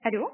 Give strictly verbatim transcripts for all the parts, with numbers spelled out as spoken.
Allô?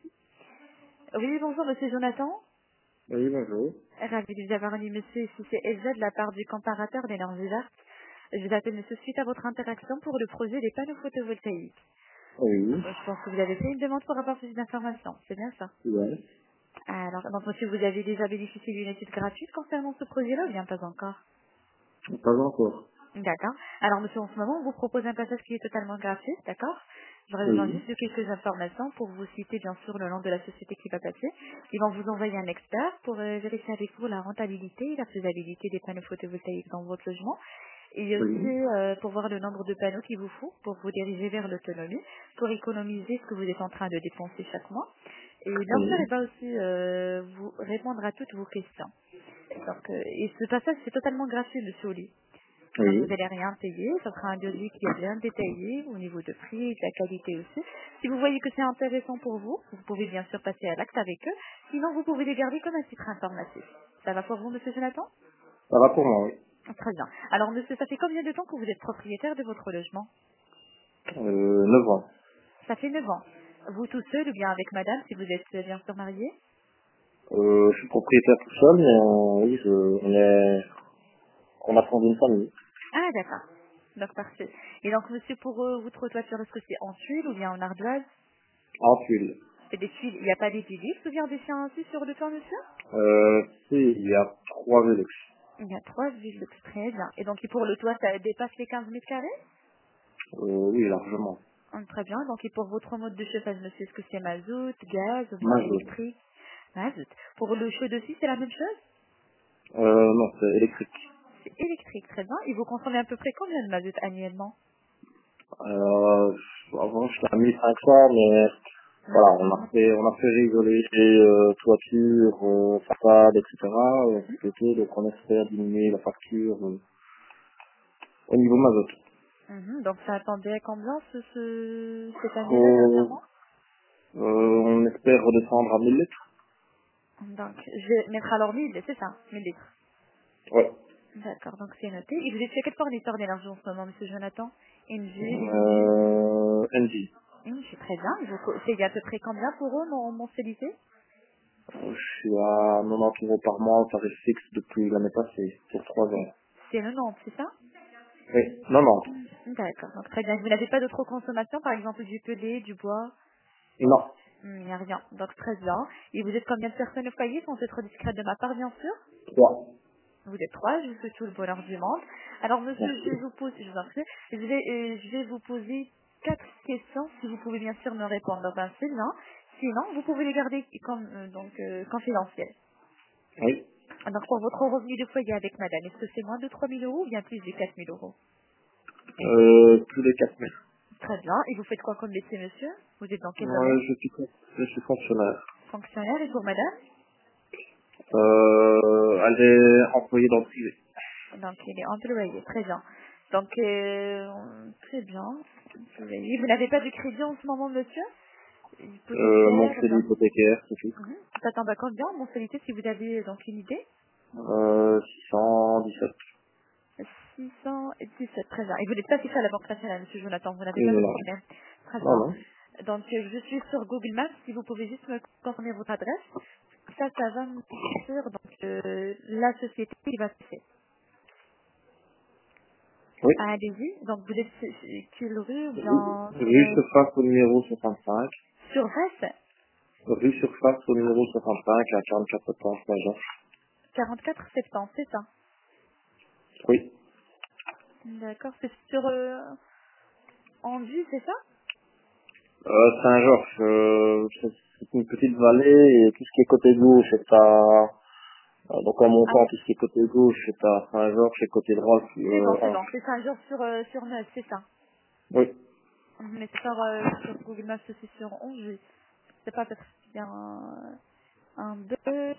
Oui, bonjour, monsieur Jonathan. Oui, bonjour. Ravi de vous avoir eu, monsieur. Ici, c'est Elsa de la part du comparateur d'énergie verte. Je vous appelle, monsieur, suite à votre interaction pour le projet des panneaux photovoltaïques. Oui, Je pense que vous avez fait une demande pour avoir plus d'informations. C'est bien ça? ouais. Alors, donc, monsieur, vous avez déjà bénéficié d'une étude gratuite concernant ce projet-là ou bien pas encore? Pas encore. D'accord. Alors, monsieur, en ce moment, on vous propose un passage qui est totalement gratuit, d'accord? J'aurais besoin Oui, juste de quelques informations pour vous citer, bien sûr, le nom de la société qui va passer. Ils vont vous envoyer un expert pour euh, vérifier avec vous la rentabilité et la faisabilité des panneaux photovoltaïques dans votre logement. Et aussi oui, euh, pour voir le nombre de panneaux qu'il vous faut pour vous diriger vers l'autonomie, pour économiser ce que vous êtes en train de dépenser chaque mois. Et bien sûr, oui, il va aussi euh, vous répondre à toutes vos questions. Donc, euh, et ce passage, c'est totalement gratuit, monsieur Oli. Donc vous oui. n'allez rien payer, ça sera un devis qui est bien détaillé au niveau de prix et de la qualité aussi. Si vous voyez que c'est intéressant pour vous, vous pouvez bien sûr passer à l'acte avec eux. Sinon, vous pouvez les garder comme un titre informatif. Ça va pour vous, monsieur Jonathan? Ça va pour moi, oui. Très bien. Alors, monsieur, ça fait combien de temps que vous êtes propriétaire de votre logement? Euh, neuf ans. Ça fait neuf ans. Vous tout seul ou bien avec madame, si vous êtes euh, bien sûr marié? Euh, je suis propriétaire tout seul, mais on, oui, je, on est, on a fondé une famille. Ah, d'accord. Donc, parfait. Et donc, monsieur, pour euh, votre toiture, est-ce que c'est en tuile ou bien en ardoise? En tuile. C'est des tuiles, il n'y a pas des tuiles, ou bien des chiens ainsi sur le toit, monsieur? Euh, si, il y a trois Velux. Il y a trois villes, très bien. Et donc pour le toit, ça dépasse les quinze mètres carrés? Euh, oui, largement. Hum, Très bien. Donc et pour votre mode de chauffage, monsieur, est-ce que c'est mazout, gaz ou bien Mazout. électrique? Mazout. Pour le chaud aussi, c'est la même chose? Euh, non, c'est électrique. C'est électrique, très bien. Et vous consommez à peu près combien de mazout annuellement? Euh, avant, j'étais à mille cinq cents, mais Hum, voilà, on a fait, on a fait rigoler les euh, toitures, euh, façades, et cetera euh, cet été, donc on espère diminuer la facture euh, au niveau mazout. mhm. Donc ça attendait à combien ce, ce- cette année-là Euh, dernièrement? euh, on espère redescendre à mille litres. Donc je vais mettre alors mille, c'est ça, mille litres. Ouais. D'accord, donc c'est noté. Et vous êtes chez quel fournisseur d'énergie en ce moment, monsieur Jonathan? Engie, Euh, N G. Hum, c'est très bien. Vous co- c'est à peu près combien pour eux, mon mensualité? Euh, Je suis à quatre-vingt-dix euros par mois, tarif fixe depuis l'année passée, sur trois ans. C'est le nom, c'est ça? Oui, non, non. D'accord, donc très bien. Vous n'avez pas d'autres consommations, par exemple du pelé, du bois? Non, Hum, Il n'y a rien. Donc très bien. Et vous êtes combien de personnes au foyer, sans être discrète de ma part, bien sûr? trois. Vous êtes trois, je vous souhaite tout le bonheur du monde. Alors monsieur, je Merci. vais vous poser, je vous en prie, je vais, euh, je vais vous poser quatre questions, si vous pouvez bien sûr me répondre. Ben, c'est bien. Sinon, vous pouvez les garder comme, euh, donc, euh, confidentielles. Oui. Donc pour votre revenu de foyer avec madame, est-ce que c'est moins de trois mille euros ou bien plus de quatre mille euros? Euh, tous les quatre mètres. Très bien. Et vous faites quoi comme métier, monsieur? Vous êtes dans quel Ouais, domaine? je suis, con- je suis fonctionnaire. Fonctionnaire. Et pour madame? Euh, elle est employée dans le privé. Donc, il est employé. Très bien. Donc, euh, très bien. Employé. Vous n'avez pas de crédit en ce moment, monsieur? Euh, mon Hypothécaire, crédit bien. hypothécaire, c'est tout. Mhm. Ça tombe à combien en mensualité, si vous avez donc une idée? Euh, six cent dix-sept. six cent dix-sept. Très bien. Et vous n'êtes pas affiché à la Banque nationale, monsieur Jonathan. Vous n'avez pas de Non. problème. Très Non, bien. non. Donc, euh, je suis sur Google Maps. Si vous pouvez juste me confirmer votre adresse. Ça, ça va me dire donc euh, la société qui va se faire. Oui. Ah, allez-y. Donc vous êtes sur- sur quelle rue ou bien Rue euh, Surface au numéro soixante-cinq. sur Reims? Rue Surface au numéro soixante-cinq à quarante-quatre septembre, Saint-Jean. quarante-quatre septembre, c'est ça. Oui. D'accord. C'est sur euh, Anjou, c'est ça? Euh, Saint-Georges, euh, c'est c'est une petite vallée et tout ce qui est côté gauche est à, euh, donc en Ah, montant tout ce qui est côté gauche est à Saint-Georges et côté droit c'est c'est bon, euh, c'est bon. Ange. C'est ça, genre sur euh, sur neuf, c'est ça. Oui. Mhm. Mais c'est sur, euh, sur Google Maps aussi sur Anjou. C'est pas peut-être bien un, un deux.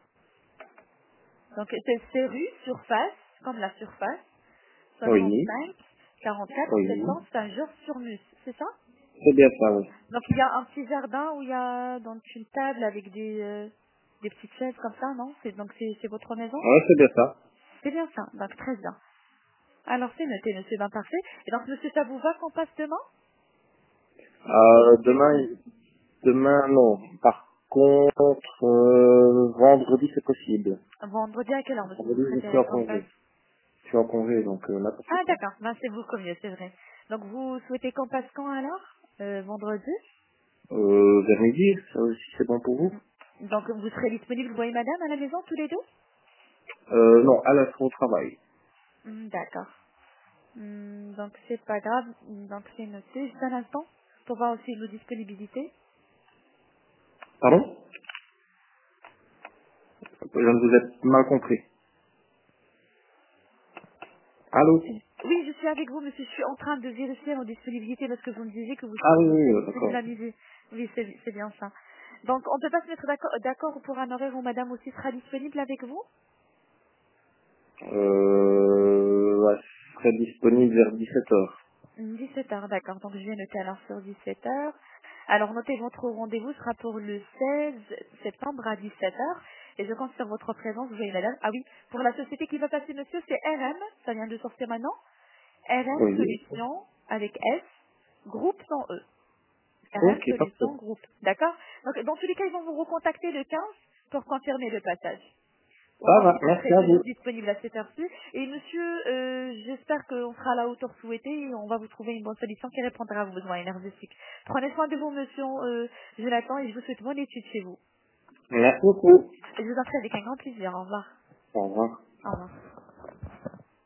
Donc c'est c'est rue surface, comme la surface. Oui. soixante-cinq, quarante-quatre Oui. septembre, Saint-Georges-sur-Mus, c'est ça? C'est bien ça, oui. Donc il y a un petit jardin où il y a donc une table avec des, euh, des petites chaises comme ça, non? C'est donc c'est c'est votre maison? Ouais, c'est bien ça. C'est bien ça, donc très bien. Alors c'est noté, monsieur, ben parfait. Et donc monsieur, ça vous va qu'on passe demain? Euh, demain, Demain, non. Par contre, euh, vendredi, c'est possible. Vendredi à quelle heure, monsieur, vous Vendredi, je suis en préférez qu'on passe? congé. Je suis en congé, donc euh, n'importe Ah, quand. d'accord. Ben, c'est beaucoup mieux, c'est vrai. Donc, vous souhaitez qu'on passe quand alors? Euh, vendredi? Euh, vers midi, ça aussi, c'est bon pour vous? Donc, vous serez disponible, vous et madame, à la maison, tous les deux? Euh, non, à la fin au travail. Hmm, d'accord. Hmm, donc, c'est pas grave. Hmm, Donc, c'est noté. Juste un instant, pour voir aussi vos disponibilités. Pardon? Je ne vous ai mal compris. Allô? Oui, je suis avec vous, monsieur. Je suis en train de vérifier vos disponibilités parce que vous me disiez que vous Ah oui, serez oui, oui, disponible d'accord. à midi. Oui, c'est c'est bien ça. Donc, on ne peut pas se mettre d'accord d'accord pour un horaire où madame aussi sera disponible avec vous? Euh, ouais, je serai disponible vers dix-sept heures. dix-sept heures, d'accord. Donc, je vais noter alors sur dix-sept heures. Alors, notez votre rendez-vous sera pour le seize septembre à dix-sept heures. Et je compte sur votre présence, vous voyez madame. Ah oui, pour la société qui va passer, monsieur, c'est R M. Ça vient de sortir maintenant. R M Oui. Solutions avec S, groupe sans E. R M Ok, parfait. Solutions Groupe. D'accord? Donc, dans tous les cas, ils vont vous recontacter le quinze pour confirmer le passage. Pour Ça voir va, si vous merci serez à toujours vous. disponible à cette heure-ci. Et monsieur, euh, j'espère qu'on sera à la hauteur souhaitée et on va vous trouver une bonne solution qui répondra à vos besoins énergétiques. Prenez soin de vous, monsieur euh, Jonathan, et je vous souhaite bonne étude chez vous. Merci beaucoup. Et je vous en prie avec un grand plaisir. Au revoir. Au revoir. Au revoir.